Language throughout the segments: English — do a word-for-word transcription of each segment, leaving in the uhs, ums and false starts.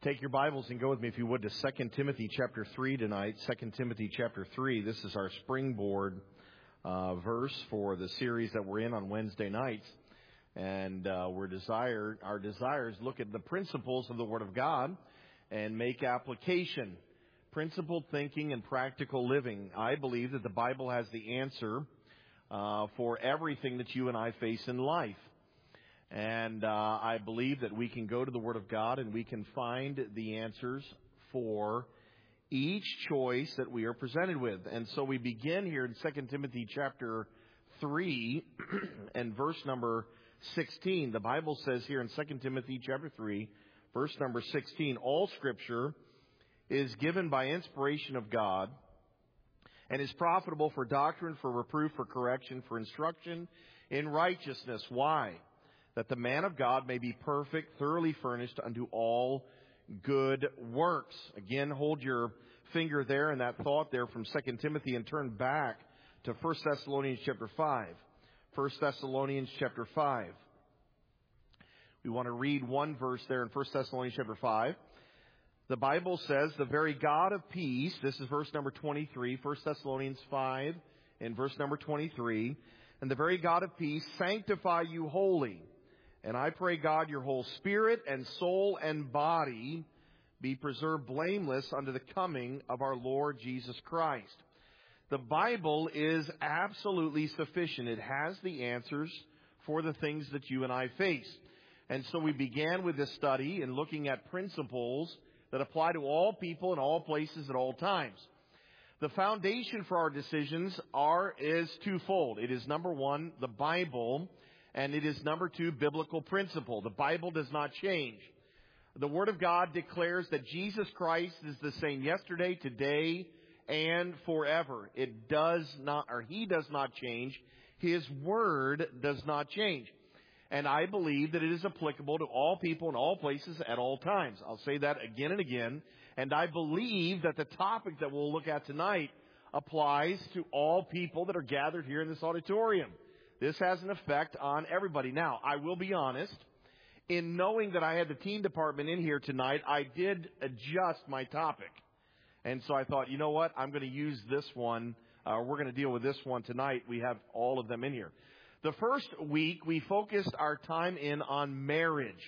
Take your Bibles and go with me, if you would, to Second Timothy chapter three tonight. Second Timothy chapter three. This is our springboard uh, verse for the series that we're in on Wednesday nights. And uh, we're desire, our desire is look at the principles of the Word of God and make application. Principled thinking and practical living. I believe that the Bible has the answer uh, for everything that you and I face in life. And uh, I believe that we can go to the Word of God and we can find the answers for each choice that we are presented with. And so we begin here in Second Timothy chapter three and verse number sixteen. The Bible says here in Second Timothy chapter three, verse number sixteen, all Scripture is given by inspiration of God and is profitable for doctrine, for reproof, for correction, for instruction in righteousness. Why? That the man of God may be perfect, thoroughly furnished unto all good works. Again, hold your finger there in that thought there from Second Timothy and turn back to First Thessalonians chapter five. First Thessalonians chapter five. We want to read one verse there in First Thessalonians chapter five. The Bible says, the very God of peace, this is verse number twenty-three, First Thessalonians five and verse number twenty-three, and the very God of peace sanctify you wholly. And I pray, God, your whole spirit and soul and body be preserved blameless unto the coming of our Lord Jesus Christ. The Bible is absolutely sufficient. It has the answers for the things that you and I face. And so we began with this study in looking at principles that apply to all people in all places at all times. The foundation for our decisions are is twofold. It is, number one, the Bible. And it is, number two, biblical principle. The Bible does not change. The Word of God declares that Jesus Christ is the same yesterday, today, and forever. It does not, or He does not change. His Word does not change. And I believe that it is applicable to all people in all places at all times. I'll say that again and again. And I believe that the topic that we'll look at tonight applies to all people that are gathered here in this auditorium. This has an effect on everybody. Now, I will be honest, in knowing that I had the teen department in here tonight, I did adjust my topic. And so I thought, you know what, I'm going to use this one. Uh, we're going to deal with this one tonight. We have all of them in here. The first week, we focused our time in on marriage.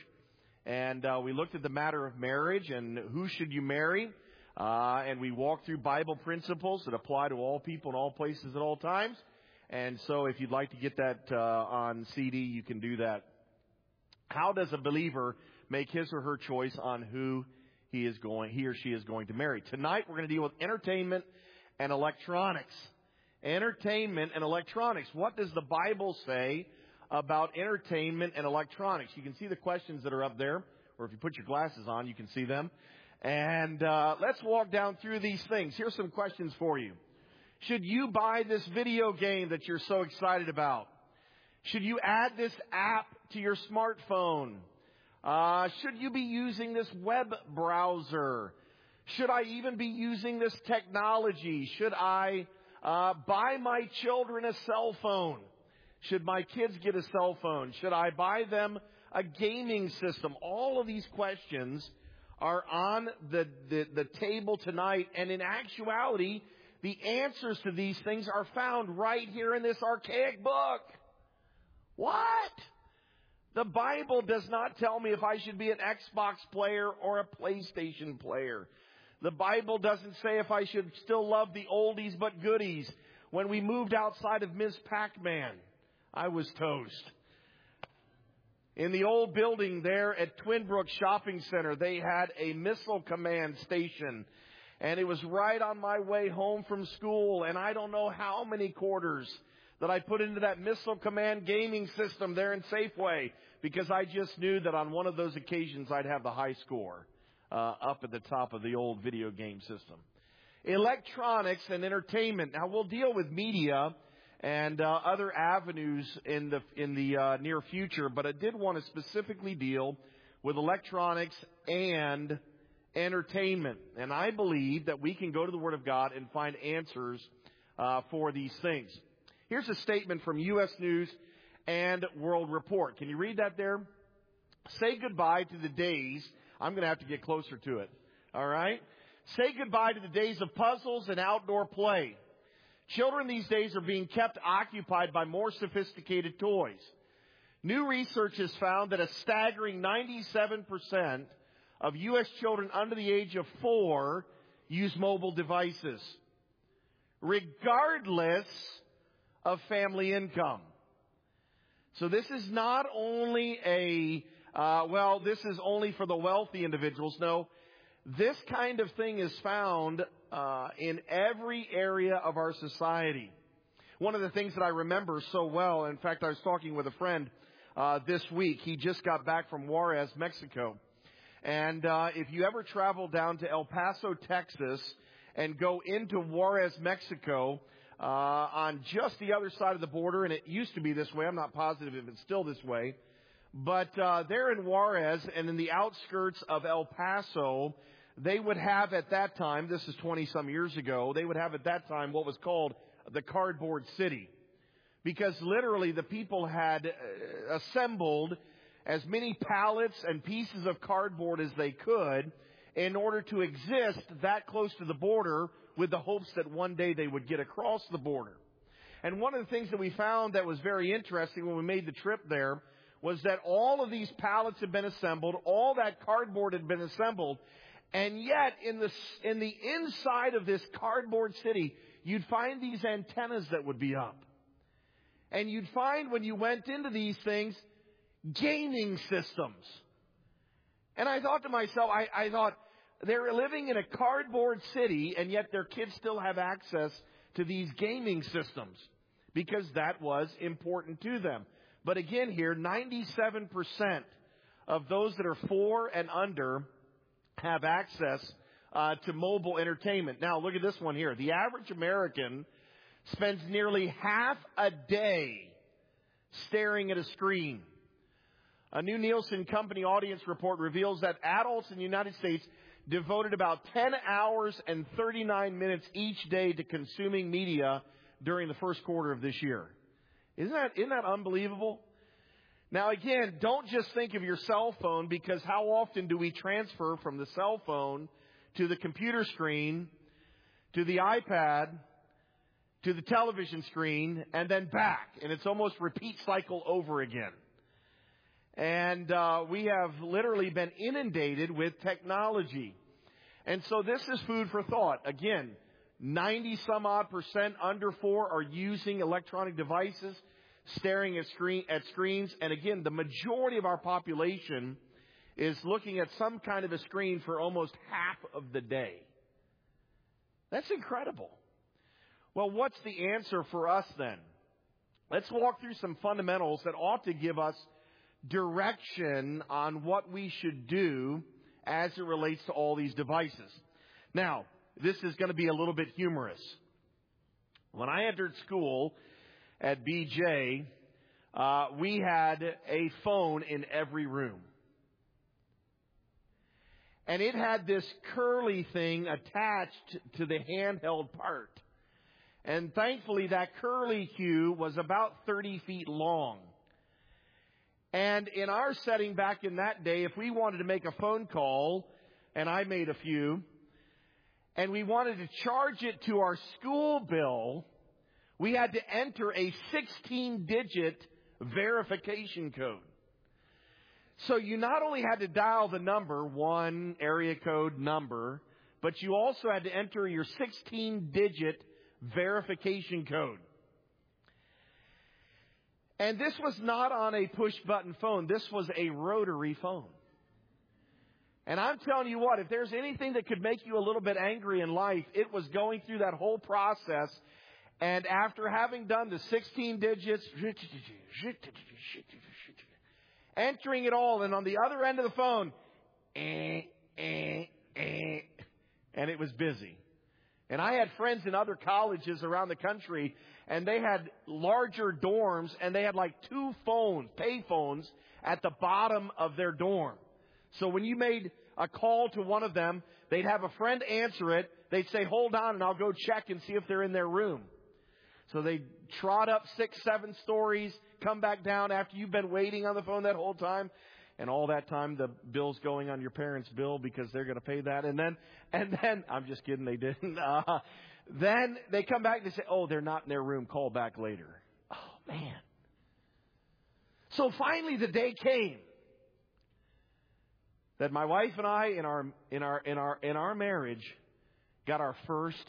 And uh, we looked at the matter of marriage and who should you marry. Uh, and we walked through Bible principles that apply to all people in all places at all times. And so if you'd like to get that uh, on C D, you can do that. How does a believer make his or her choice on who he is going, he or she is going to marry? Tonight we're going to deal with entertainment and electronics. Entertainment and electronics. What does the Bible say about entertainment and electronics? You can see the questions that are up there, or if you put your glasses on, you can see them. And uh, let's walk down through these things. Here's some questions for you. Should you buy this video game that you're so excited about? Should you add this app to your smartphone? Uh, should you be using this web browser? Should I even be using this technology? Should I uh, buy my children a cell phone? Should my kids get a cell phone? Should I buy them a gaming system? All of these questions are on the, the, the table tonight, and in actuality, the answers to these things are found right here in this archaic book. What? The Bible does not tell me if I should be an Xbox player or a PlayStation player. The Bible doesn't say if I should still love the oldies but goodies. When we moved outside of Miz Pac-Man, I was toast. In the old building there at Twin Brook Shopping Center, they had a missile command station. And it was right on my way home from school, and I don't know how many quarters that I put into that Missile Command gaming system there in Safeway, because I just knew that on one of those occasions I'd have the high score uh, up at the top of the old video game system. Electronics and entertainment. Now, we'll deal with media and uh, other avenues in the in the uh, near future, but I did want to specifically deal with electronics and entertainment. And I believe that we can go to the Word of God and find answers uh, for these things. Here's a statement from U S News and World Report. Can you read that there? Say goodbye to the days I'm going to have to get closer to it. All right? Say goodbye to the days of puzzles and outdoor play. Children these days are being kept occupied by more sophisticated toys. New research has found that a staggering ninety-seven percent of U S children under the age of four use mobile devices, regardless of family income. So this is not only a, uh, well, this is only for the wealthy individuals. No, this kind of thing is found uh, in every area of our society. One of the things that I remember so well, in fact, I was talking with a friend uh, this week. He just got back from Juarez, Mexico. And uh, if you ever travel down to El Paso, Texas, and go into Juarez, Mexico, uh, on just the other side of the border, and it used to be this way, I'm not positive if it's still this way, but uh, there in Juarez and in the outskirts of El Paso, they would have at that time, this is twenty-some years ago, they would have at that time what was called the Cardboard City. Because literally the people had uh, assembled as many pallets and pieces of cardboard as they could in order to exist that close to the border with the hopes that one day they would get across the border. And one of the things that we found that was very interesting when we made the trip there was that all of these pallets had been assembled, all that cardboard had been assembled, and yet in the, in the inside of this cardboard city, you'd find these antennas that would be up. And you'd find when you went into these things, gaming systems. And I thought to myself, I, I thought, they're living in a cardboard city, and yet their kids still have access to these gaming systems because that was important to them. But again here, ninety-seven percent of those that are four and under have access uh, to mobile entertainment. Now, look at this one here. The average American spends nearly half a day staring at a screen. A new Nielsen Company audience report reveals that adults in the United States devoted about ten hours and thirty-nine minutes each day to consuming media during the first quarter of this year. Isn't that, isn't that unbelievable? Now again, don't just think of your cell phone, because how often do we transfer from the cell phone to the computer screen, to the iPad, to the television screen, and then back? And it's almost repeat cycle over again. And uh, we have literally been inundated with technology. And so this is food for thought. Again, ninety some odd percent under four are using electronic devices, staring at screen at screens. And again, the majority of our population is looking at some kind of a screen for almost half of the day. That's incredible. Well, what's the answer for us then? Let's walk through some fundamentals that ought to give us direction on what we should do as it relates to all these devices. Now, this is going to be a little bit humorous. When I entered school at B J, uh, we had a phone in every room. And it had this curly thing attached to the handheld part. And thankfully, that curly cue was about thirty feet long. And in our setting back in that day, if we wanted to make a phone call, and I made a few, and we wanted to charge it to our school bill, we had to enter a sixteen-digit verification code. So you not only had to dial the number, one area code number, but you also had to enter your sixteen-digit verification code. And this was not on a push-button phone. This was a rotary phone. And I'm telling you what, if there's anything that could make you a little bit angry in life, it was going through that whole process. And after having done the sixteen digits, entering it all, and on the other end of the phone, eh, eh, eh, and it was busy. And I had friends in other colleges around the country, and they had larger dorms, and they had like two phones, pay phones, at the bottom of their dorm. So when you made a call to one of them, they'd have a friend answer it. They'd say, hold on, and I'll go check and see if they're in their room. So they'd trot up six, seven stories, come back down after you've been waiting on the phone that whole time. and all that time the bill's going on your parents' bill because they're going to pay that. And then, and then, I'm just kidding, they didn't. Uh, then they come back and they say, oh, they're not in their room, call back later. Oh, man. So finally the day came that my wife and I, in our, in our, in our, in our marriage, got our first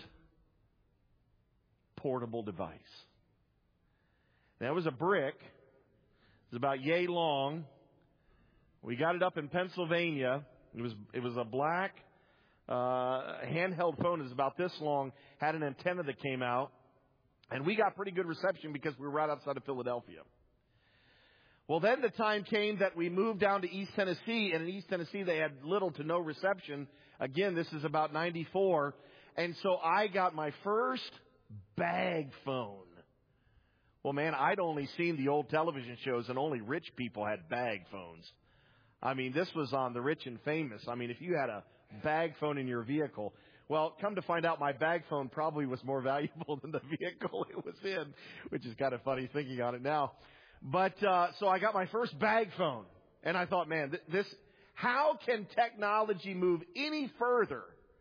portable device. That was a brick. It was about yay long. We got it up in Pennsylvania. It was it was a black uh, handheld phone. It was about this long. Had an antenna that came out, and we got pretty good reception because we were right outside of Philadelphia. Well, then the time came that we moved down to East Tennessee, and in East Tennessee they had little to no reception. Again, this is about ninety-four, and so I got my first bag phone. Well, man, I'd only seen the old television shows, and only rich people had bag phones. I mean, this was on the rich and famous. I mean, if you had a bag phone in your vehicle, well, come to find out, my bag phone probably was more valuable than the vehicle it was in, which is kind of funny thinking on it now. But uh, so I got my first bag phone, and I thought, man, th- this how can technology move any further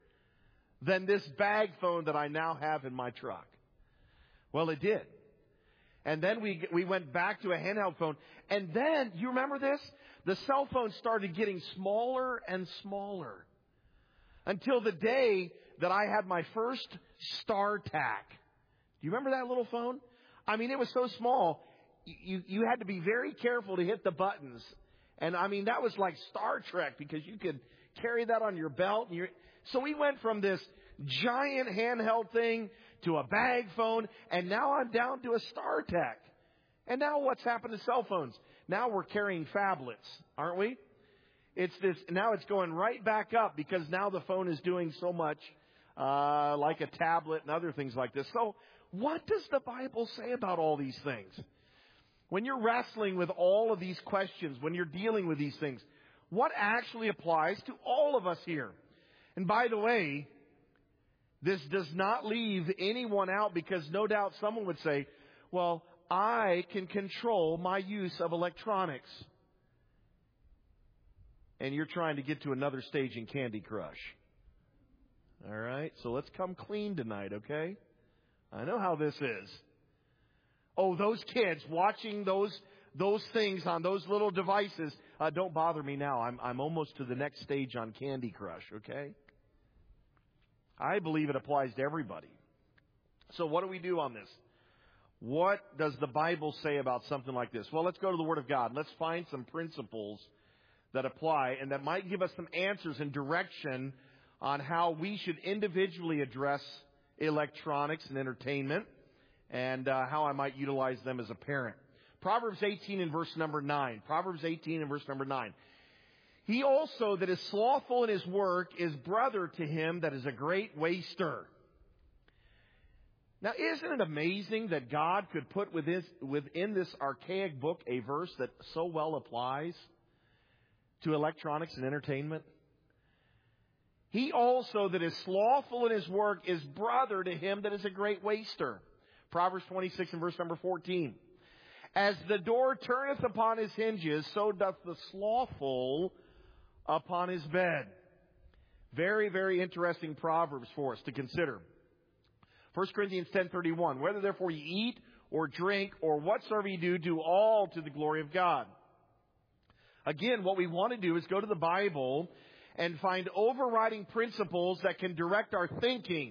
than this bag phone that I now have in my truck? Well, it did. And then we we went back to a handheld phone. And then, you remember this? The cell phone started getting smaller and smaller. Until the day that I had my first StarTAC. Do you remember that little phone? I mean, it was so small, you, you had to be very careful to hit the buttons. And I mean, that was like Star Trek because you could carry that on your belt. And you're, so we went from this giant handheld thing to a bag phone, and now I'm down to a StarTAC. And now what's happened to cell phones? Now we're carrying phablets, aren't we? It's this. Now it's going right back up because now the phone is doing so much uh, like a tablet and other things like this. So what does the Bible say about all these things? When you're wrestling with all of these questions, when you're dealing with these things, what actually applies to all of us here? And by the way, this does not leave anyone out because no doubt someone would say, well, I can control my use of electronics. And you're trying to get to another stage in Candy Crush. All right, so let's come clean tonight, okay? I know how this is. Oh, those kids watching those those things on those little devices, uh, don't bother me now. I'm I'm almost to the next stage on Candy Crush, okay? I believe it applies to everybody. So what do we do on this? What does the Bible say about something like this? Well, let's go to the Word of God. Let's find some principles that apply and that might give us some answers and direction on how we should individually address electronics and entertainment and uh, how I might utilize them as a parent. Proverbs eighteen and verse number nine. Proverbs eighteen and verse number nine. He also that is slothful in his work is brother to him that is a great waster. Now, isn't it amazing that God could put within, within this archaic book a verse that so well applies to electronics and entertainment? He also that is slothful in his work is brother to him that is a great waster. Proverbs twenty-six and verse number fourteen. As the door turneth upon his hinges, so doth the slothful upon his bed. Very, very interesting proverbs for us to consider. First Corinthians ten thirty-one. Whether therefore ye eat or drink or whatsoever ye do, do all to the glory of God. Again, what we want to do is go to the Bible and find overriding principles that can direct our thinking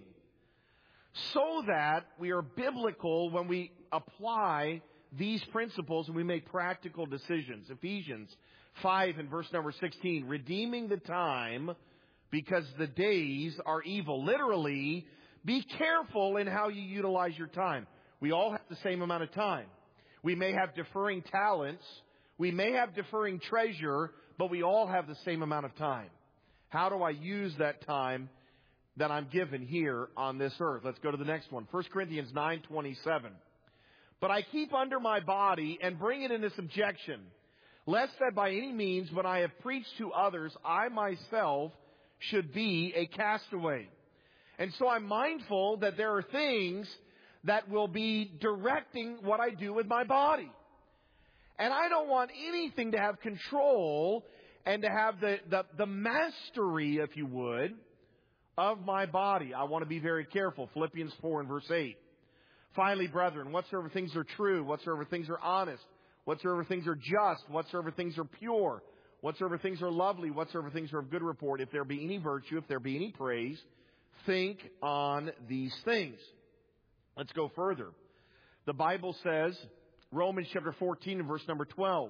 so that we are biblical when we apply these principles and we make practical decisions. Ephesians five and verse number sixteen. Redeeming the time because the days are evil. Literally, be careful in how you utilize your time. We all have the same amount of time. We may have differing talents. We may have differing treasure, but we all have the same amount of time. How do I use that time that I'm given here on this earth? Let's go to the next one. First Corinthians nine twenty-seven. But I keep under my body and bring it into subjection, lest that by any means when I have preached to others, I myself should be a castaway. And so I'm mindful that there are things that will be directing what I do with my body. And I don't want anything to have control and to have the, the, the mastery, if you would, of my body. I want to be very careful. Philippians four and verse eight. Finally, brethren, whatsoever things are true, whatsoever things are honest, whatsoever things are just, whatsoever things are pure, whatsoever things are lovely, whatsoever things are of good report, if there be any virtue, if there be any praise, think on these things. Let's go further. The Bible says, Romans chapter fourteen and verse number twelve.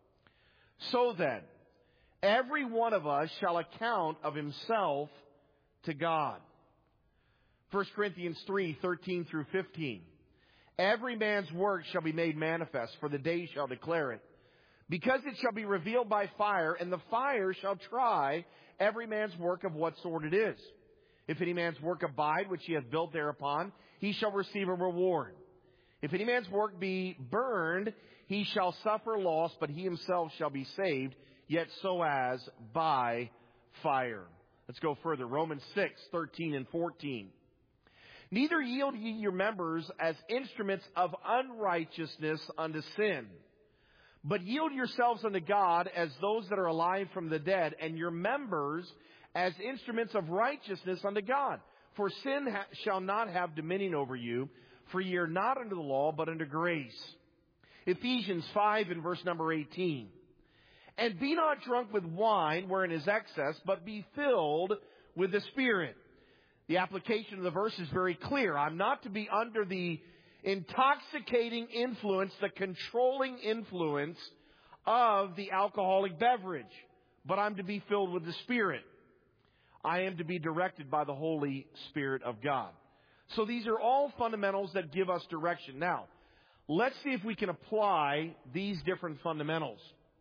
So then, every one of us shall account of himself to God. First Corinthians three, thirteen through fifteen. Every man's work shall be made manifest, for the day shall declare it. Because it shall be revealed by fire, and the fire shall try every man's work of what sort it is. If any man's work abide, which he hath built thereupon, he shall receive a reward. If any man's work be burned, he shall suffer loss, but he himself shall be saved, yet so as by fire. Let's go further. Romans six, thirteen and fourteen. Neither yield ye your members as instruments of unrighteousness unto sin, but yield yourselves unto God as those that are alive from the dead, and your members as instruments of righteousness unto God. For sin ha- shall not have dominion over you, for ye are not under the law, but under grace. Ephesians five and verse number eighteen. And be not drunk with wine, wherein is excess, but be filled with the Spirit. The application of the verse is very clear. I'm not to be under the intoxicating influence, the controlling influence of the alcoholic beverage, but I'm to be filled with the Spirit. I am to be directed by the Holy Spirit of God. So these are all fundamentals that give us direction. Now, let's see if we can apply these different fundamentals.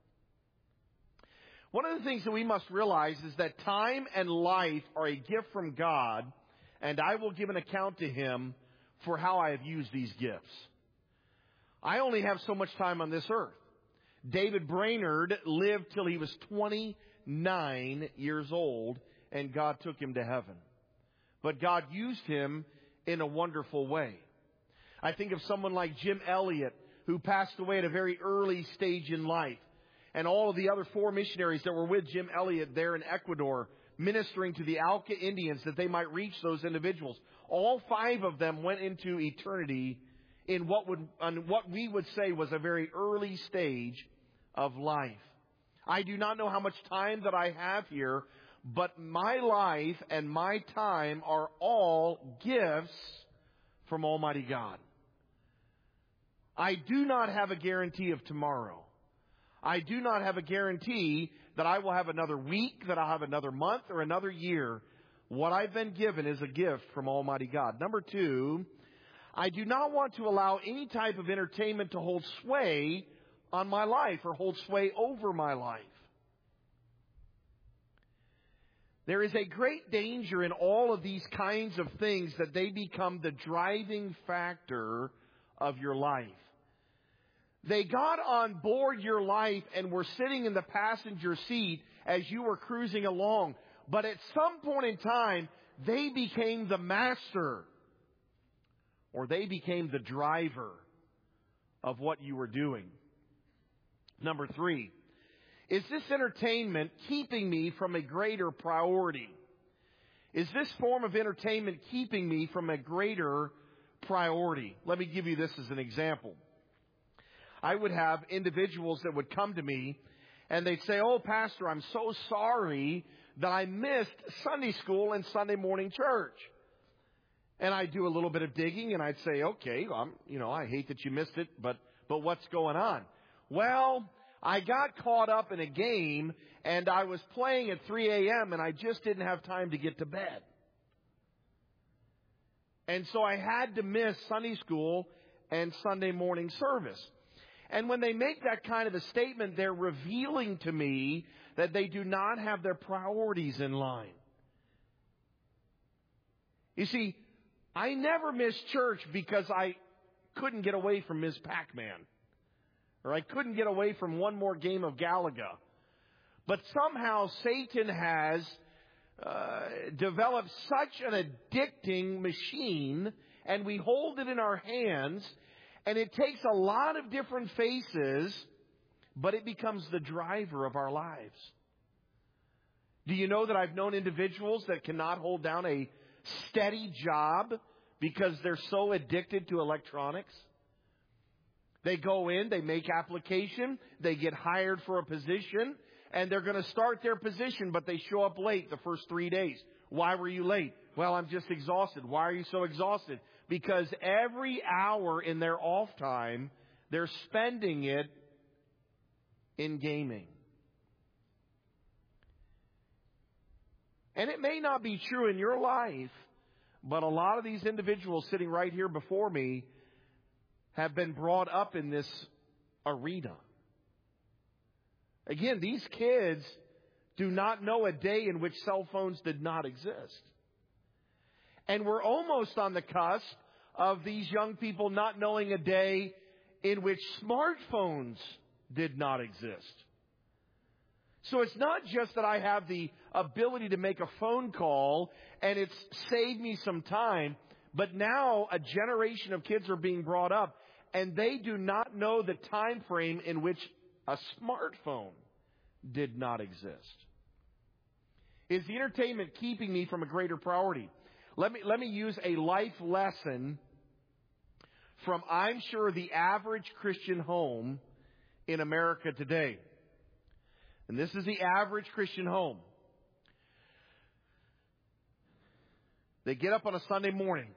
One of the things that we must realize is that time and life are a gift from God, and I will give an account to Him for how I have used these gifts. I only have so much time on this earth. David Brainerd lived till he was twenty-nine years old, and God took him to heaven. But God used him in a wonderful way. I think of someone like Jim Elliot, who passed away at a very early stage in life, and all of the other four missionaries that were with Jim Elliot there in Ecuador, ministering to the Auca Indians that they might reach those individuals. All five of them went into eternity in what would, on what we would say was a very early stage of life. I do not know how much time that I have here, but my life and my time are all gifts from Almighty God. I do not have a guarantee of tomorrow. I do not have a guarantee that I will have another week, that I'll have another month, or another year. What I've been given is a gift from Almighty God. Number two, I do not want to allow any type of entertainment to hold sway on my life or hold sway over my life. There is a great danger in all of these kinds of things that they become the driving factor of your life. They got on board your life and were sitting in the passenger seat as you were cruising along. But at some point in time, they became the master, or they became the driver of what you were doing. Number three, is this entertainment keeping me from a greater priority? Is this form of entertainment keeping me from a greater priority? Let me give you this as an example. I would have individuals that would come to me and they'd say, "Oh, Pastor, I'm so sorry that I missed Sunday school and Sunday morning church." And I'd do a little bit of digging and I'd say, "Okay, I'm, you know, I hate that you missed it, but, but what's going on?" Well, I got caught up in a game and I was playing at three a.m. and I just didn't have time to get to bed. And so I had to miss Sunday school and Sunday morning service. And when they make that kind of a statement, they're revealing to me that they do not have their priorities in line. You see, I never missed church because I couldn't get away from Miz Pac-Man, or I couldn't get away from one more game of Galaga. But somehow Satan has uh, developed such an addicting machine, and we hold it in our hands, and it takes a lot of different faces but it becomes the driver of our lives. Do you know that I've known individuals that cannot hold down a steady job because they're so addicted to electronics? They go in, they make application, they get hired for a position, and they're going to start their position, but they show up late the first three days. Why were you late? Well, I'm just exhausted. Why are you so exhausted? Because every hour in their off time, they're spending it in gaming. And it may not be true in your life, but a lot of these individuals sitting right here before me have been brought up in this arena. Again, these kids do not know a day in which cell phones did not exist. And we're almost on the cusp of these young people not knowing a day in which smartphones did not exist. So it's not just that I have the ability to make a phone call and it's saved me some time, but now a generation of kids are being brought up and they do not know the time frame in which a smartphone did not exist. Is the entertainment keeping me from a greater priority? Let me, let me use a life lesson from, I'm sure, the average Christian home in America today. And this is the average Christian home. They get up on a Sunday morning.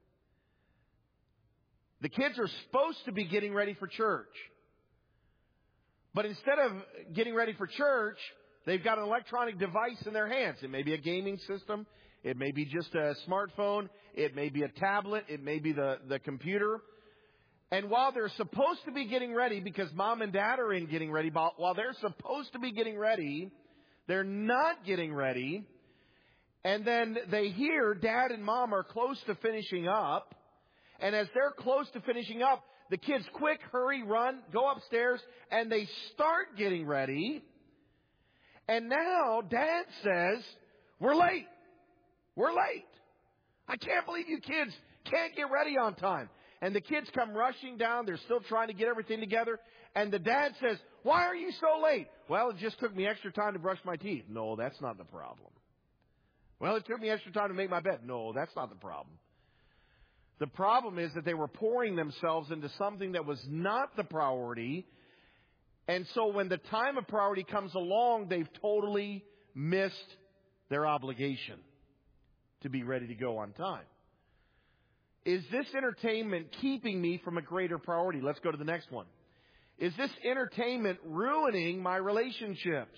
The kids are supposed to be getting ready for church. But instead of getting ready for church, they've got an electronic device in their hands. It may be a gaming system. It may be just a smartphone. It may be a tablet. It may be the, the computer. And while they're supposed to be getting ready, because mom and dad are in getting ready, while they're supposed to be getting ready, they're not getting ready. And then they hear dad and mom are close to finishing up. And as they're close to finishing up, the kids quick, hurry, run, go upstairs, and they start getting ready. And now dad says, we're late. We're late. I can't believe you kids can't get ready on time. And the kids come rushing down. They're still trying to get everything together. And the dad says, why are you so late? Well, it just took me extra time to brush my teeth. No, that's not the problem. Well, it took me extra time to make my bed. No, that's not the problem. The problem is that they were pouring themselves into something that was not the priority. And so when the time of priority comes along, they've totally missed their obligation to be ready to go on time. Is this entertainment keeping me from a greater priority? Let's go to the next one. Is this entertainment ruining my relationships?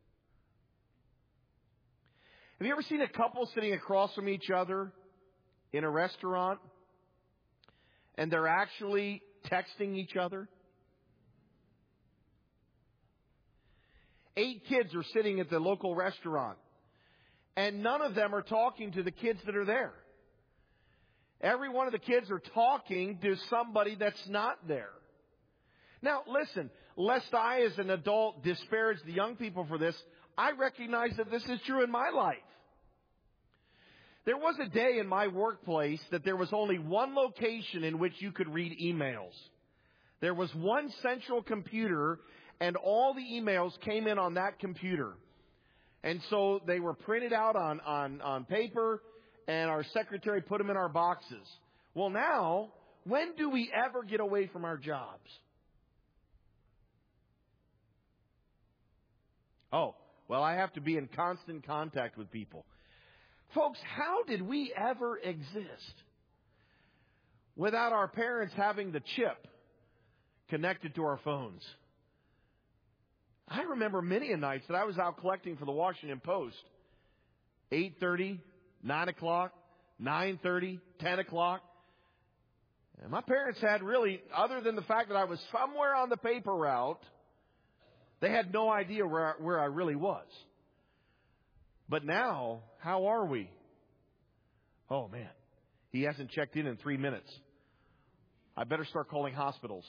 Have you ever seen a couple sitting across from each other in a restaurant and they're actually texting each other? Eight kids are sitting at the local restaurant and none of them are talking to the kids that are there. Every one of the kids are talking to somebody that's not there. Now, listen, lest I as an adult disparage the young people for this, I recognize that this is true in my life. There was a day in my workplace that there was only one location in which you could read emails. There was one central computer, and all the emails came in on that computer. And so they were printed out on, on, on paper, and our secretary put them in our boxes. Well, now, when do we ever get away from our jobs? Oh, well, I have to be in constant contact with people. Folks, how did we ever exist without our parents having the chip connected to our phones? I remember many a nights that I was out collecting for the Washington Post. eight thirty, nine o'clock, nine thirty, ten o'clock. And my parents had really, other than the fact that I was somewhere on the paper route, they had no idea where I, where I really was. But now, how are we? Oh, man. He hasn't checked in in three minutes. I better start calling hospitals.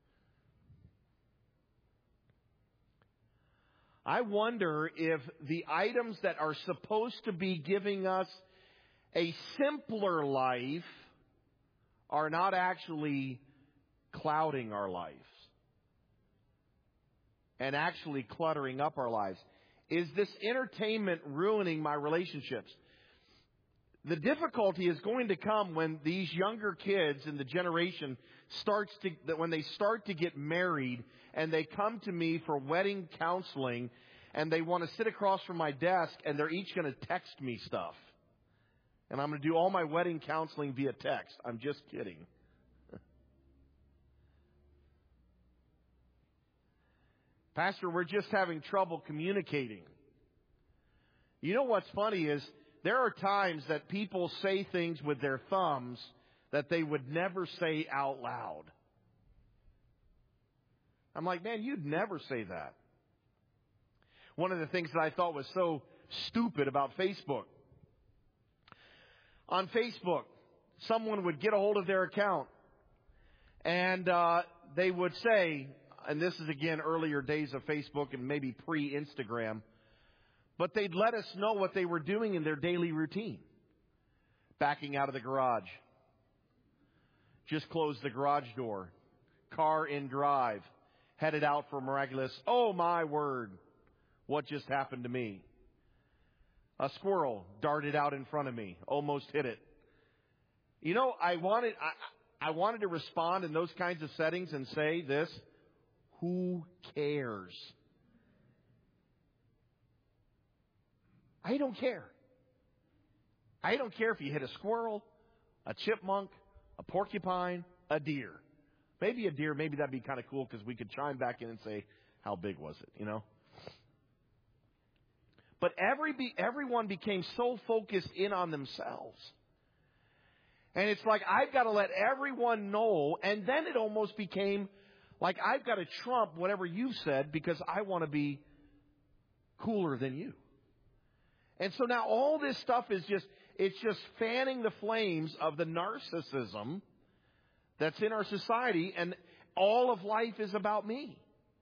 I wonder if the items that are supposed to be giving us a simpler life are not actually clouding our lives. and actually cluttering up our lives? Is this entertainment ruining my relationships? The difficulty is going to come when these younger kids in the generation starts to, that when they start to get married and they come to me for wedding counseling and they want to sit across from my desk and they're each going to text me stuff. And I'm going to do all my wedding counseling via text. I'm just kidding. Pastor, we're just having trouble communicating. You know what's funny is there are times that people say things with their thumbs that they would never say out loud. I'm like, man, you'd never say that. One of the things that I thought was so stupid about Facebook. On Facebook, someone would get a hold of their account and uh, they would say, and this is again earlier days of Facebook and maybe pre-Instagram, but they'd let us know what they were doing in their daily routine. Backing out of the garage. Just closed the garage door. Car in drive. Headed out for miraculous. Oh my word. What just happened to me? A squirrel darted out in front of me. Almost hit it. You know, I wanted, I, I wanted to respond in those kinds of settings and say this. Who cares? I don't care. I don't care if you hit a squirrel, a chipmunk, a porcupine, a deer. Maybe a deer, maybe that'd be kind of cool because we could chime back in and say, how big was it, you know? But every everyone became so focused in on themselves. And it's like, I've got to let everyone know. And then it almost became like, I've got to trump whatever you said because I want to be cooler than you. And so now all this stuff is just, it's just fanning the flames of the narcissism that's in our society, and all of life is about me.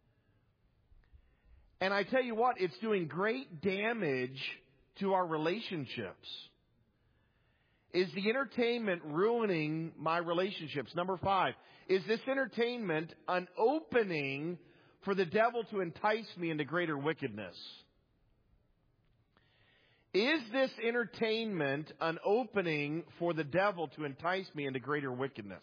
And I tell you what, it's doing great damage to our relationships. Is the entertainment ruining my relationships? Number five, is this entertainment an opening for the devil to entice me into greater wickedness? Is this entertainment an opening for the devil to entice me into greater wickedness?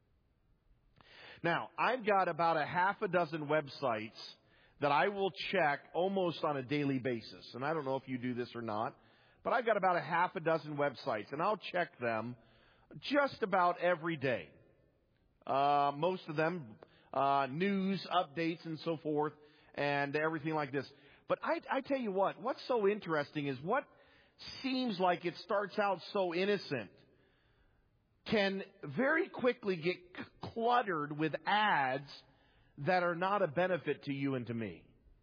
Now, I've got about a half a dozen websites that I will check almost on a daily basis. And I don't know if you do this or not, but I've got about a half a dozen websites, and I'll check them just about every day. Uh, most of them, uh, news, updates, and so forth, and everything like this. But I, I tell you what, what's so interesting is what seems like it starts out so innocent can very quickly get cluttered with ads that are not a benefit to you and to me.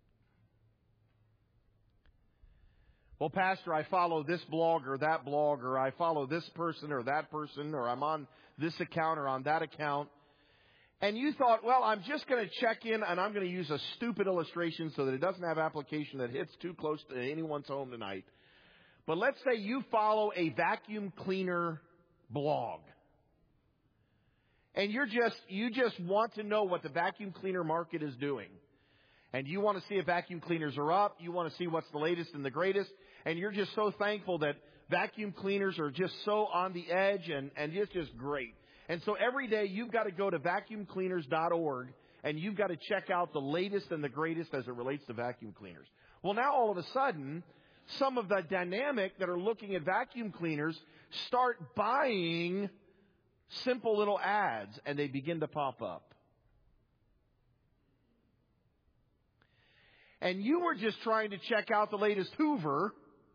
Well, Pastor, I follow this blog or that blog, or I follow this person or that person, or I'm on this account or on that account. And you thought, well, I'm just going to check in and I'm going to use a stupid illustration so that it doesn't have application that hits too close to anyone's home tonight. But let's say you follow a vacuum cleaner blog. And you're just, you just want to know what the vacuum cleaner market is doing. And you want to see if vacuum cleaners are up. You want to see what's the latest and the greatest. And you're just so thankful that vacuum cleaners are just so on the edge and, and it's just great. And so every day you've got to go to vacuum cleaners dot org and you've got to check out the latest and the greatest as it relates to vacuum cleaners. Well, now all of a sudden, some of the dynamic that are looking at vacuum cleaners start buying simple little ads, and they begin to pop up. And you were just trying to check out the latest Hoover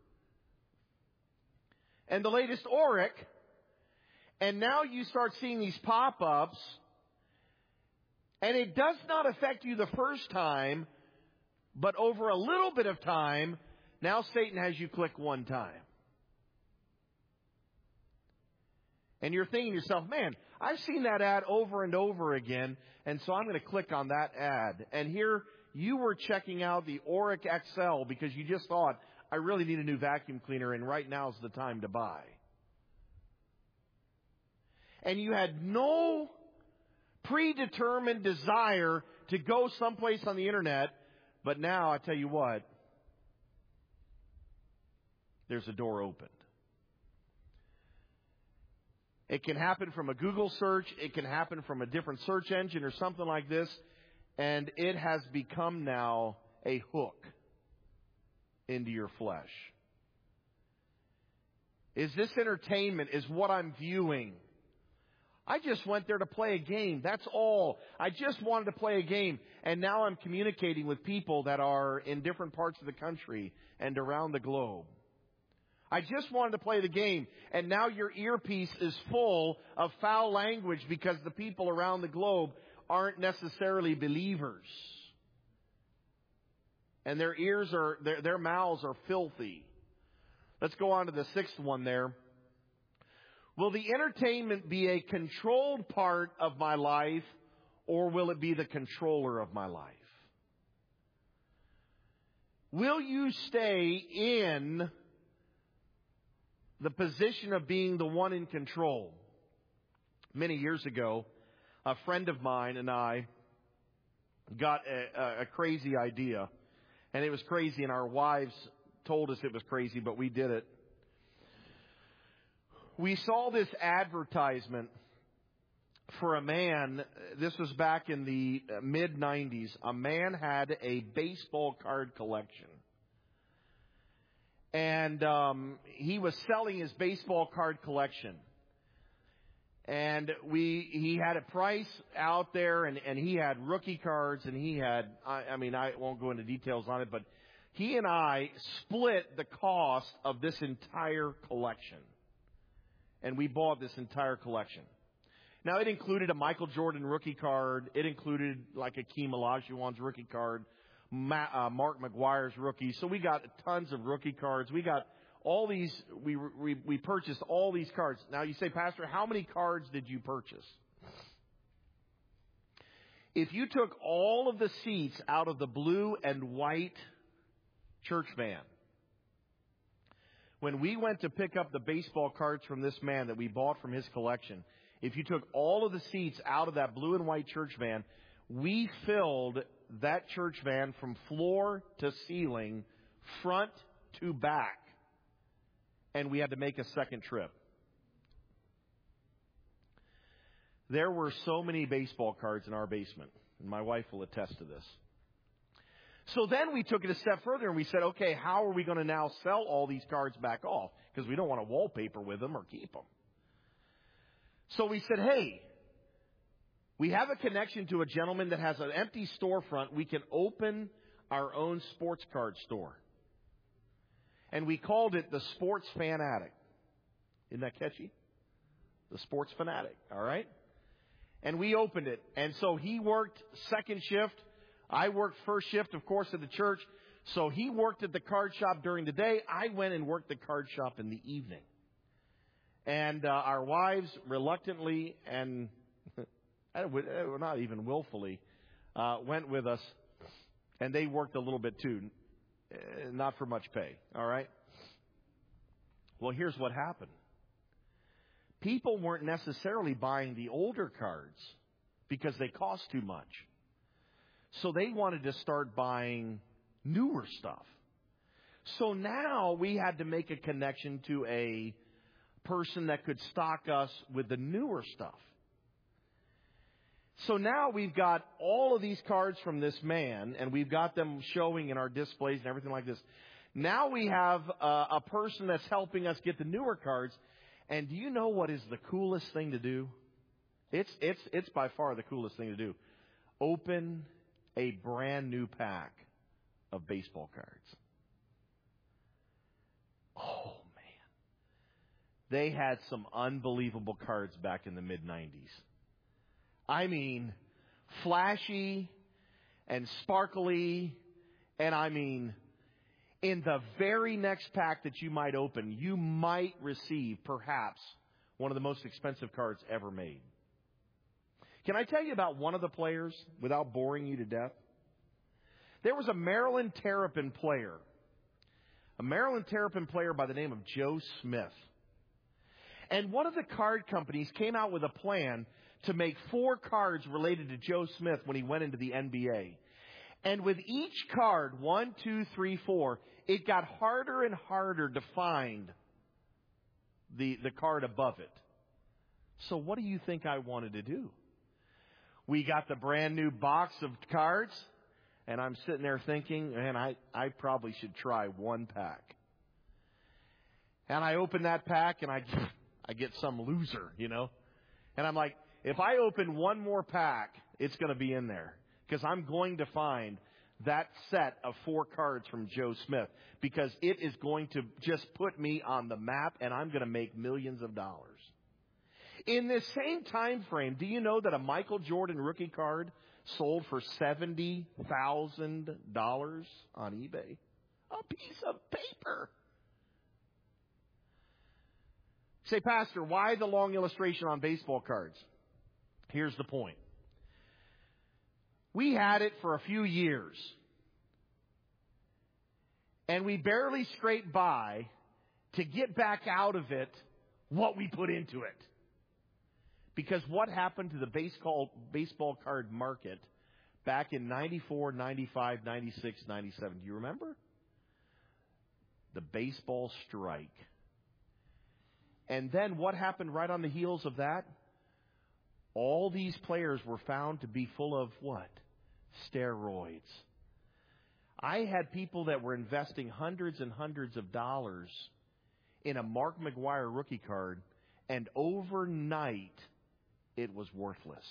and the latest Oreck, and now you start seeing these pop-ups, and it does not affect you the first time, but over a little bit of time, now Satan has you click one time. And you're thinking to yourself, man, I've seen that ad over and over again, and so I'm going to click on that ad. And here you were checking out the Oreck X L because you just thought, I really need a new vacuum cleaner, and right now is the time to buy. And you had no predetermined desire to go someplace on the internet But now, I tell you what, there's a door opened. It can happen from a Google search. It can happen from a different search engine or something like this. And it has become now a hook into your flesh. Is this entertainment? Is what I'm viewing? I just went there to play a game. That's all. I just wanted to play a game. And now I'm communicating with people that are in different parts of the country and around the globe. I just wanted to play the game, and now your earpiece is full of foul language because the people around the globe aren't necessarily believers. And their ears are, their, their mouths are filthy. Let's go on to the sixth one there. Will the entertainment be a controlled part of my life, or will it be the controller of my life? Will you stay in the position of being the one in control? Many years ago, a friend of mine and I got a, a crazy idea. And it was crazy, and our wives told us it was crazy, but we did it. We saw this advertisement for a man. This was back in the mid nineties. A man had a baseball card collection. And um, he was selling his baseball card collection. And we he had a price out there, and, and he had rookie cards, and he had, I, I mean, I won't go into details on it, but he and I split the cost of this entire collection. And we bought this entire collection. Now, it included a Michael Jordan rookie card. It included like a Hakeem Olajuwon's rookie card. Ma- uh, Mark McGuire's rookie. So we got tons of rookie cards. We got all these, we, we, we purchased all these cards. Now you say, Pastor, how many cards did you purchase? If you took all of the seats out of the blue and white church van, when we went to pick up the baseball cards from this man that we bought from his collection, if you took all of the seats out of that blue and white church van, we filled that church van from floor to ceiling, front to back. And we had to make a second trip. There were so many baseball cards in our basement. And my wife will attest to this. So then we took it a step further and we said, okay, how are we going to now sell all these cards back off? Because we don't want to wallpaper with them or keep them. So we said, hey, we have a connection to a gentleman that has an empty storefront. We can open our own sports card store. And we called it the Sports Fanatic. Isn't that catchy? The Sports Fanatic, all right? And we opened it. And so he worked second shift. I worked first shift, of course, at the church. So he worked at the card shop during the day. I went and worked the card shop in the evening. And uh, our wives reluctantly and not even willfully uh, went with us. And they worked a little bit too. Not for much pay, all right? Well, here's what happened. People weren't necessarily buying the older cards because they cost too much. So they wanted to start buying newer stuff. So now we had to make a connection to a person that could stock us with the newer stuff. So now we've got all of these cards from this man, and we've got them showing in our displays and everything like this. Now we have uh, a person that's helping us get the newer cards. And do you know what is the coolest thing to do? It's it's it's by far the coolest thing to do. Open a brand new pack of baseball cards. Oh, man. They had some unbelievable cards back in the mid nineties. I mean, flashy and sparkly, and I mean, in the very next pack that you might open, you might receive perhaps one of the most expensive cards ever made. Can I tell you about one of the players without boring you to death? There was a Maryland Terrapin player, a Maryland Terrapin player by the name of Joe Smith. And one of the card companies came out with a plan to make four cards related to Joe Smith when he went into the N B A. And with each card, one, two, three, four, it got harder and harder to find the, the card above it. So what do you think I wanted to do? We got the brand new box of cards, and I'm sitting there thinking, man, I, I probably should try one pack. And I open that pack, and I, I get some loser, you know. And I'm like, if I open one more pack, it's going to be in there. Because I'm going to find that set of four cards from Joe Smith. Because it is going to just put me on the map, and I'm going to make millions of dollars. In this same time frame, do you know that a Michael Jordan rookie card sold for seventy thousand dollars on eBay? A piece of paper. Say, Pastor, why the long illustration on baseball cards? Here's the point. We had it for a few years, and we barely scraped by to get back out of it what we put into it. Because what happened to the baseball, baseball card market back in ninety-four, ninety-five, ninety-six, ninety-seven? Do you remember? The baseball strike. And then what happened right on the heels of that? All these players were found to be full of what? Steroids. I had people that were investing hundreds and hundreds of dollars in a Mark McGwire rookie card, and overnight it was worthless.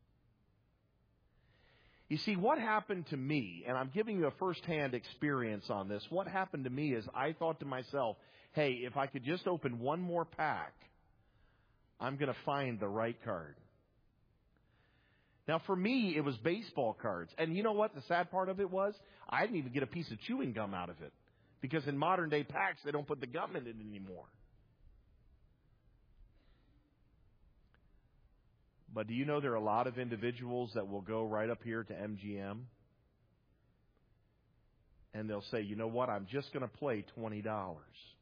You see, what happened to me, and I'm giving you a firsthand experience on this, what happened to me is I thought to myself, hey, if I could just open one more pack, I'm going to find the right card. Now, for me, it was baseball cards. And you know what the sad part of it was? I didn't even get a piece of chewing gum out of it. Because in modern-day packs, they don't put the gum in it anymore. But do you know there are a lot of individuals that will go right up here to M G M, and they'll say, you know what, I'm just going to play twenty dollars.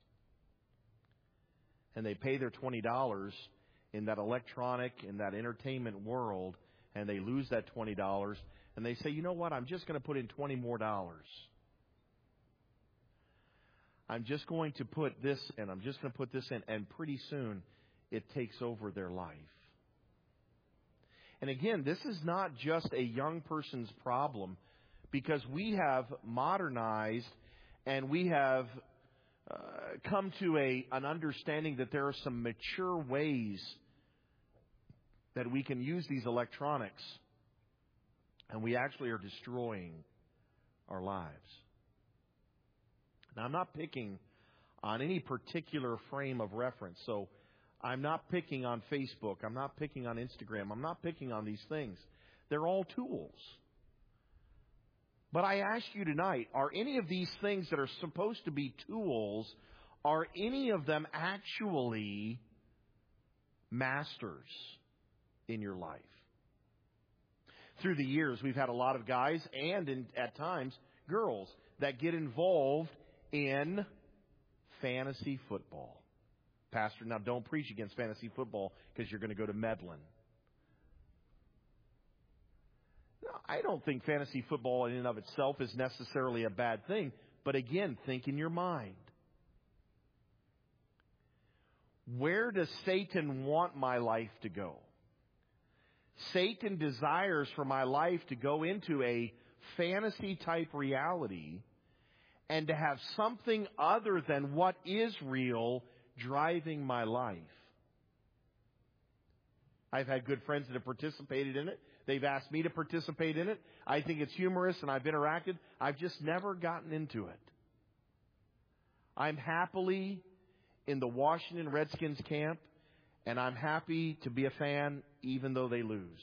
And they pay their twenty dollars in that electronic, in that entertainment world, and they lose that twenty dollars, and they say, you know what, I'm just going to put in twenty more dollars. I'm just going to put this, and I'm just going to put this in, and pretty soon it takes over their life. And again, this is not just a young person's problem, because we have modernized and we have uh, come to a an understanding that there are some mature ways that we can use these electronics, and we actually are destroying our lives. Now, I'm not picking on any particular frame of reference, so I'm not picking on Facebook. I'm not picking on Instagram. I'm not picking on these things. They're all tools. But I ask you tonight, are any of these things that are supposed to be tools, are any of them actually masters in your life? Through the years, we've had a lot of guys and in, at times girls that get involved in fantasy football. Pastor, now don't preach against fantasy football because you're going to go to Medlin. No, I don't think fantasy football in and of itself is necessarily a bad thing. But again, think in your mind. Where does Satan want my life to go? Satan desires for my life to go into a fantasy-type reality and to have something other than what is real driving my life. I've had good friends that have participated in it. They've asked me to participate in it. I think it's humorous and I've interacted. I've just never gotten into it. I'm happily in the Washington Redskins camp, and I'm happy to be a fan even though they lose.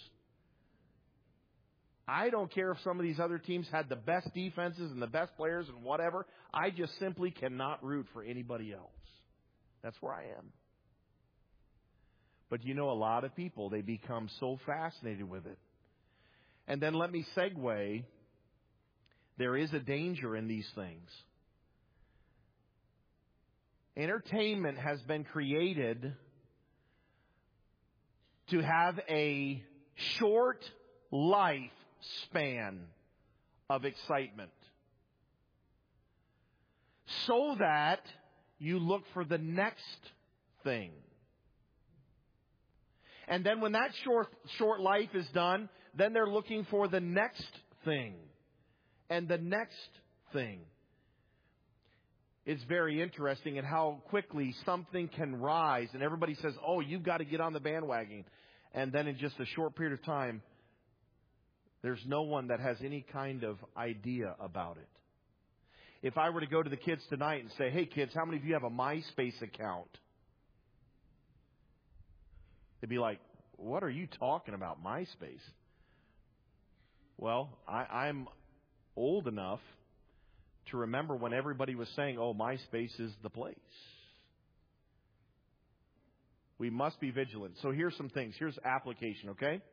I don't care if some of these other teams had the best defenses and the best players and whatever. I just simply cannot root for anybody else. That's where I am. But you know, a lot of people, they become so fascinated with it. And then let me segue. There is a danger in these things. Entertainment has been created to have a short life span of excitement. So that you look for the next thing. And then when that short, short life is done, then they're looking for the next thing. And the next thing. It's very interesting in how quickly something can rise. And everybody says, oh, you've got to get on the bandwagon. And then in just a short period of time, there's no one that has any kind of idea about it. If I were to go to the kids tonight and say, hey kids, how many of you have a MySpace account? They'd be like, what are you talking about, MySpace? Well, I, I'm old enough to remember when everybody was saying, oh, MySpace is the place. We must be vigilant. So here's some things. Here's application, okay?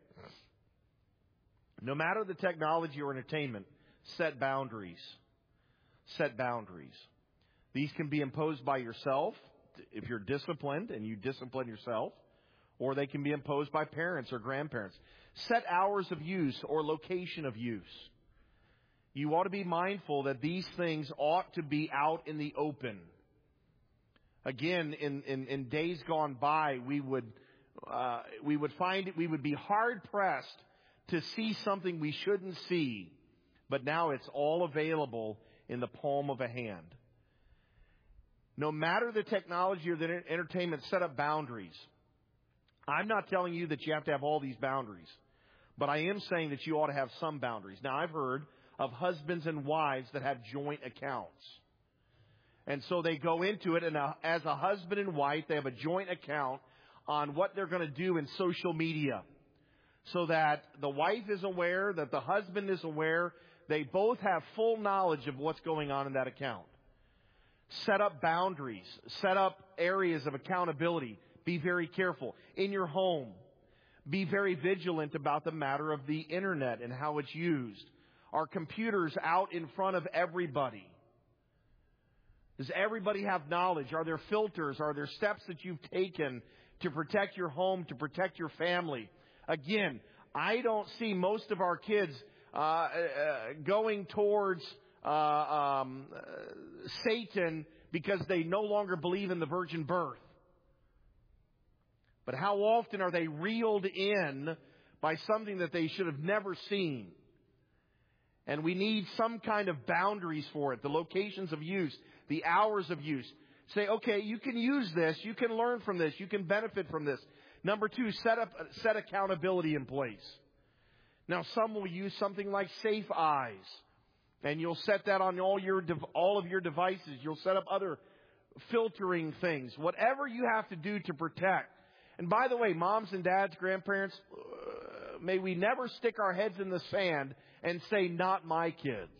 No matter the technology or entertainment, set boundaries. Set boundaries. These can be imposed by yourself if you're disciplined and you discipline yourself, or they can be imposed by parents or grandparents. Set hours of use or location of use. You ought to be mindful that these things ought to be out in the open. Again, in, in, in days gone by, we would uh, we would find it, we would be hard pressed to see something we shouldn't see, but now it's all available in the palm of a hand. No matter the technology or the entertainment, set up boundaries. I'm not telling you that you have to have all these boundaries, but I am saying that you ought to have some boundaries. Now, I've heard of husbands and wives that have joint accounts. And so they go into it, and as a husband and wife, they have a joint account on what they're going to do in social media, so that the wife is aware, that the husband is aware. They both have full knowledge of what's going on in that account. Set up boundaries. Set up areas of accountability. Be very careful. In your home, be very vigilant about the matter of the internet and how it's used. Are computers out in front of everybody? Does everybody have knowledge? Are there filters? Are there steps that you've taken to protect your home, to protect your family? Again, I don't see most of our kids uh, uh, going towards uh, um, uh, Satan because they no longer believe in the virgin birth. But how often are they reeled in by something that they should have never seen? And we need some kind of boundaries for it. The locations of use, the hours of use. Say, okay, you can use this. You can learn from this. You can benefit from this. Number two, set up, set accountability in place. Now, some will use something like Safe Eyes. And you'll set that on all your, all of your devices. You'll set up other filtering things. Whatever you have to do to protect. And by the way, moms and dads, grandparents, uh, may we never stick our heads in the sand and say, not my kids.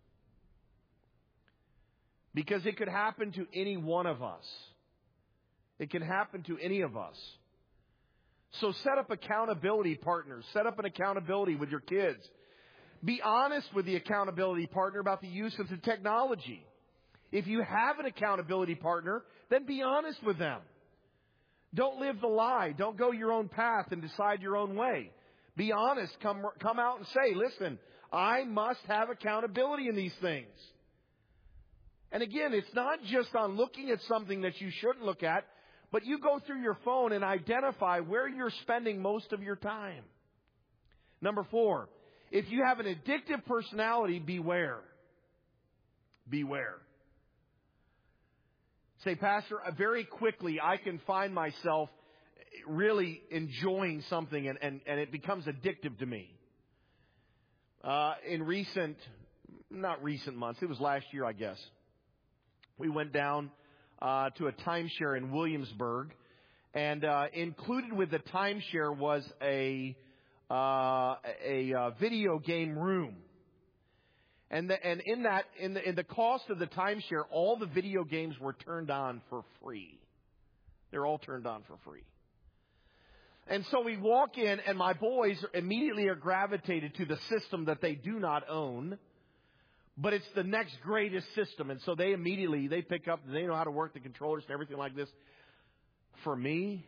Because it could happen to any one of us. It can happen to any of us. So set up accountability partners. Set up an accountability with your kids. Be honest with the accountability partner about the use of the technology. If you have an accountability partner, then be honest with them. Don't live the lie. Don't go your own path and decide your own way. Be honest. Come, come out and say, listen, I must have accountability in these things. And again, it's not just on looking at something that you shouldn't look at, but you go through your phone and identify where you're spending most of your time. Number four, if you have an addictive personality, beware. Beware. Say, Pastor, very quickly I can find myself really enjoying something and, and, and it becomes addictive to me. Uh, in recent, not recent months, it was last year, I guess, we went down uh, to a timeshare in Williamsburg, and uh, included with the timeshare was a uh, a uh, video game room. And the, and in that in the in the cost of the timeshare, all the video games were turned on for free. They're all turned on for free. And so we walk in, and my boys immediately are gravitated to the system that they do not own, but it's the next greatest system. And so they immediately they pick up, they know how to work the controllers and everything like this. For me,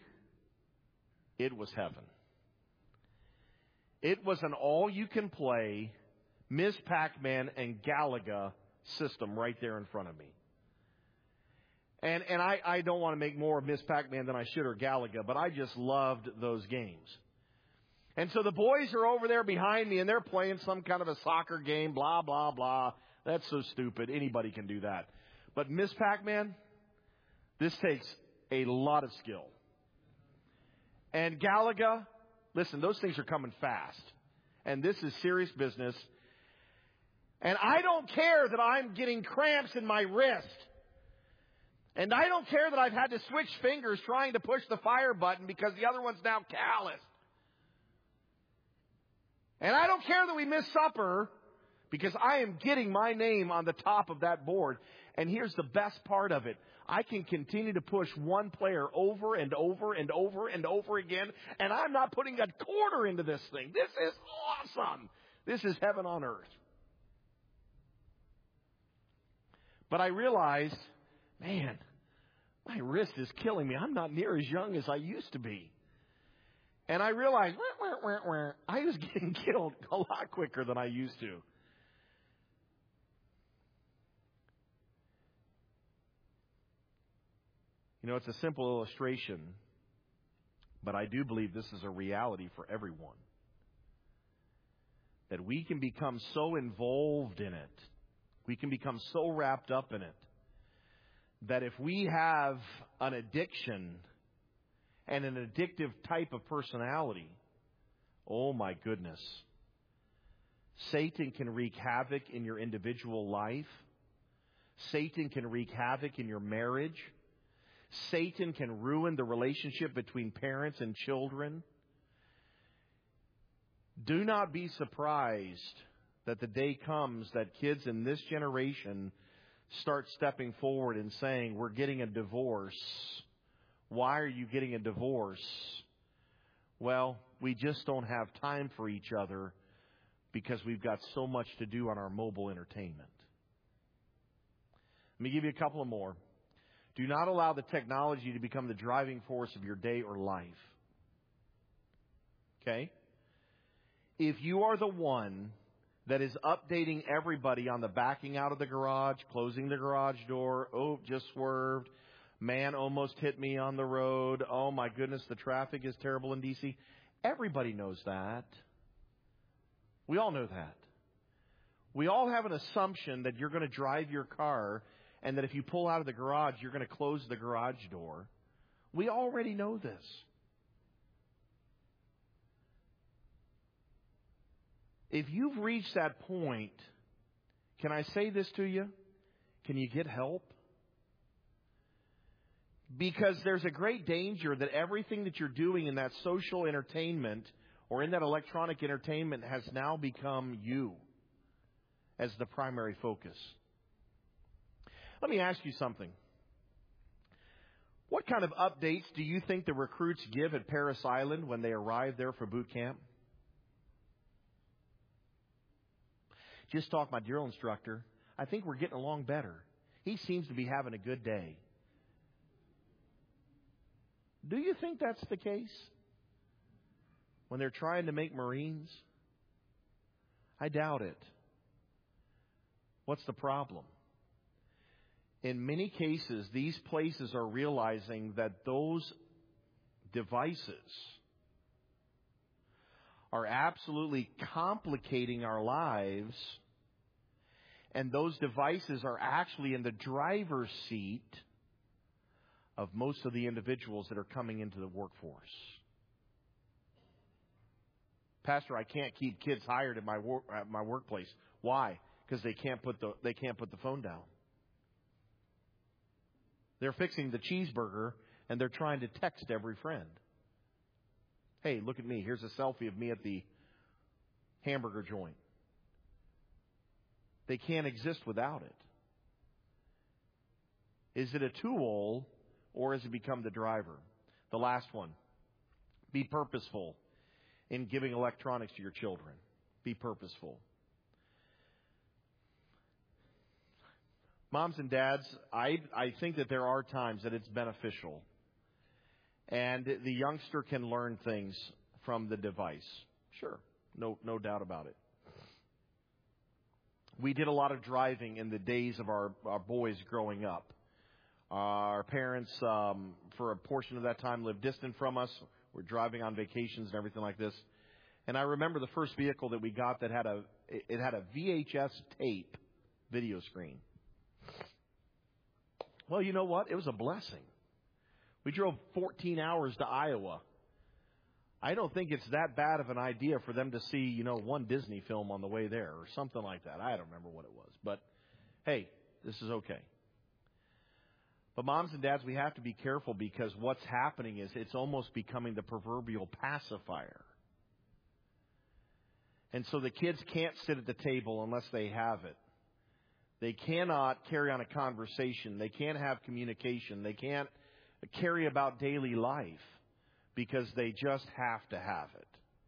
it was heaven. It was an all-you-can-play Miz Pac-Man and Galaga system right there in front of me. And and I, I don't want to make more of Miz Pac-Man than I should or Galaga, but I just loved those games. And so the boys are over there behind me, and they're playing some kind of a soccer game, blah, blah, blah. That's so stupid. Anybody can do that. But Miz Pac-Man, this takes a lot of skill. And Galaga, listen, those things are coming fast. And this is serious business. And I don't care that I'm getting cramps in my wrist. And I don't care that I've had to switch fingers trying to push the fire button because the other one's now calloused. And I don't care that we miss supper because I am getting my name on the top of that board. And here's the best part of it. I can continue to push one player over and over and over and over again. And I'm not putting a quarter into this thing. This is awesome. This is heaven on earth. But I realized, man, my wrist is killing me. I'm not near as young as I used to be. And I realized, wah, wah, wah, wah, I was getting killed a lot quicker than I used to. You know, it's a simple illustration, but I do believe this is a reality for everyone. That we can become so involved in it, we can become so wrapped up in it, that if we have an addiction and an addictive type of personality, oh my goodness, Satan can wreak havoc in your individual life. Satan can wreak havoc in your marriage. Satan can ruin the relationship between parents and children. Do not be surprised that the day comes that kids in this generation start stepping forward and saying, we're getting a divorce. Why are you getting a divorce? Well, we just don't have time for each other because we've got so much to do on our mobile entertainment. Let me give you a couple of more. Do not allow the technology to become the driving force of your day or life. Okay? If you are the one that is updating everybody on the backing out of the garage, closing the garage door, oh, just swerved, man almost hit me on the road, oh my goodness, the traffic is terrible in D C. Everybody knows that. We all know that. We all have an assumption that you're going to drive your car and that if you pull out of the garage, you're going to close the garage door. We already know this. If you've reached that point, can I say this to you? Can you get help? Because there's a great danger that everything that you're doing in that social entertainment or in that electronic entertainment has now become you as the primary focus. Let me ask you something. What kind of updates do you think the recruits give at Parris Island when they arrive there for boot camp? Just talk to my drill instructor. I think we're getting along better. He seems to be having a good day. Do you think that's the case when they're trying to make Marines? I doubt it. What's the problem? In many cases, these places are realizing that those devices are absolutely complicating our lives, and those devices are actually in the driver's seat of most of the individuals that are coming into the workforce. Pastor, I can't keep kids hired at my work, at my workplace. Why? Because they can't put the they can't put the phone down. They're fixing the cheeseburger and they're trying to text every friend. Hey, look at me. Here's a selfie of me at the hamburger joint. They can't exist without it. Is it a tool or has it become the driver? The last one. Be purposeful in giving electronics to your children. Be purposeful. Moms and dads, I I think that there are times that it's beneficial. And the youngster can learn things from the device. Sure, no no doubt about it. we did a lot of driving in the days of our, our boys growing up. Our parents, um, for a portion of that time, lived distant from us. We're driving on vacations and everything like this. And I remember the first vehicle that we got that had a it had a V H S tape video screen. Well, you know what? It was a blessing. We drove fourteen hours to Iowa. I don't think it's that bad of an idea for them to see, you know, one Disney film on the way there or something like that. I don't remember what it was. But, hey, this is okay. But moms and dads, we have to be careful because what's happening is it's almost becoming the proverbial pacifier. And so the kids can't sit at the table unless they have it. They cannot carry on a conversation. They can't have communication. They can't carry about daily life because they just have to have it.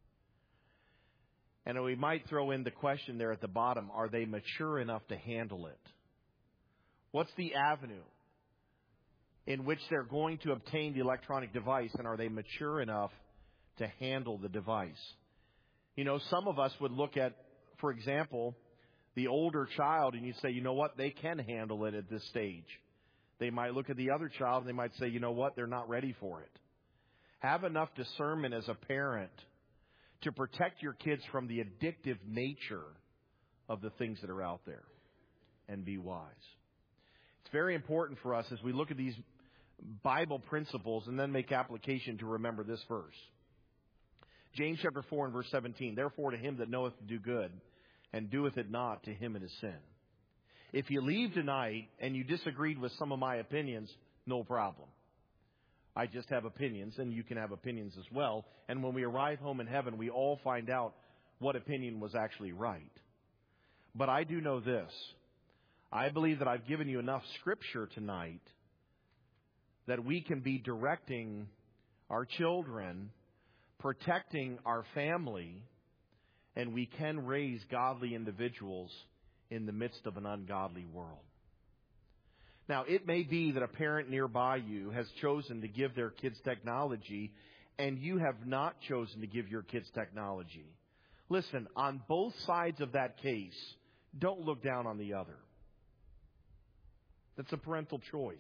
And we might throw in the question there at the bottom, are they mature enough to handle it? What's the avenue in which they're going to obtain the electronic device, and are they mature enough to handle the device? You know, some of us would look at, for example, the older child, and you say, you know what, they can handle it at this stage. They might look at the other child, and they might say, you know what, they're not ready for it. Have enough discernment as a parent to protect your kids from the addictive nature of the things that are out there, and be wise. It's very important for us as we look at these Bible principles and then make application to remember this verse. James chapter four and verse seventeen, therefore to him that knoweth to do good and doeth it not, to him it is sin. If you leave tonight and you disagreed with some of my opinions, no problem. I just have opinions, and you can have opinions as well. And when we arrive home in heaven, we all find out what opinion was actually right. But I do know this. I believe that I've given you enough Scripture tonight that we can be directing our children, protecting our family, and we can raise godly individuals in the midst of an ungodly world. Now, it may be that a parent nearby you has chosen to give their kids technology, and you have not chosen to give your kids technology. Listen, on both sides of that case, don't look down on the other. That's a parental choice.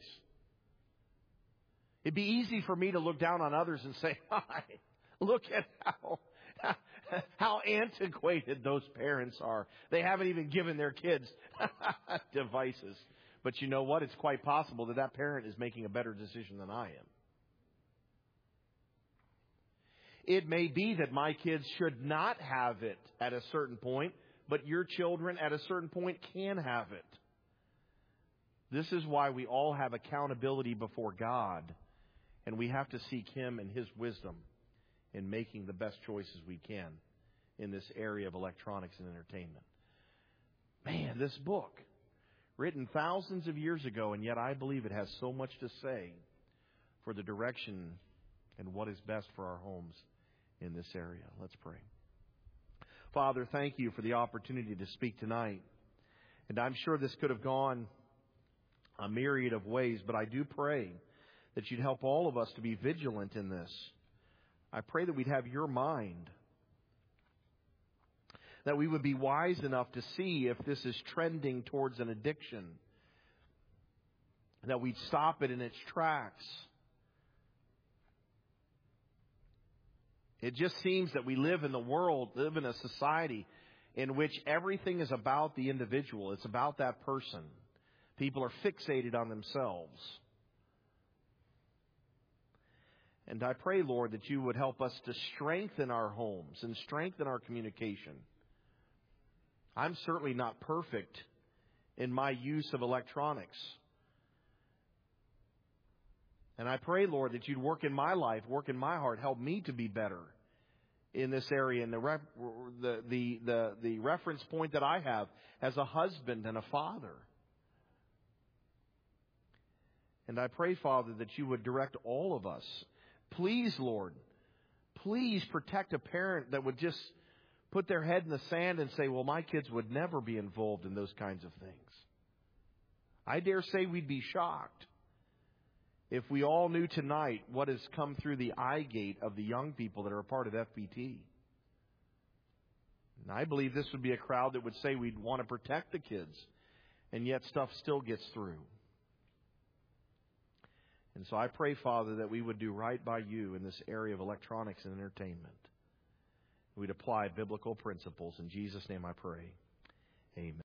It'd be easy for me to look down on others and say, hi, look at how, how antiquated those parents are. They haven't even given their kids devices. But you know what? It's quite possible that that parent is making a better decision than I am. It may be that my kids should not have it at a certain point, but your children at a certain point can have it. This is why we all have accountability before God, and we have to seek Him and His wisdom in making the best choices we can in this area of electronics and entertainment. Man, this book, written thousands of years ago, and yet I believe it has so much to say for the direction and what is best for our homes in this area. Let's pray. Father, thank you for the opportunity to speak tonight. And I'm sure this could have gone a myriad of ways, but I do pray that you'd help all of us to be vigilant in this. I pray that we'd have your mind, that we would be wise enough to see if this is trending towards an addiction, that we'd stop it in its tracks. It just seems that we live in the world, live in a society in which everything is about the individual. It's about that person. People are fixated on themselves. And I pray, Lord, that you would help us to strengthen our homes and strengthen our communication. I'm certainly not perfect in my use of electronics. And I pray, Lord, that you'd work in my life, work in my heart, help me to be better in this area. And the, ref, the, the, the, the reference point that I have as a husband and a father. And I pray, Father, that you would direct all of us. Please, Lord, please protect a parent that would just put their head in the sand and say, well, my kids would never be involved in those kinds of things. I dare say we'd be shocked if we all knew tonight what has come through the eye gate of the young people that are a part of F B T. And I believe this would be a crowd that would say we'd want to protect the kids, and yet stuff still gets through. And so I pray, Father, that we would do right by you in this area of electronics and entertainment. We'd apply biblical principles. In Jesus' name I pray. Amen.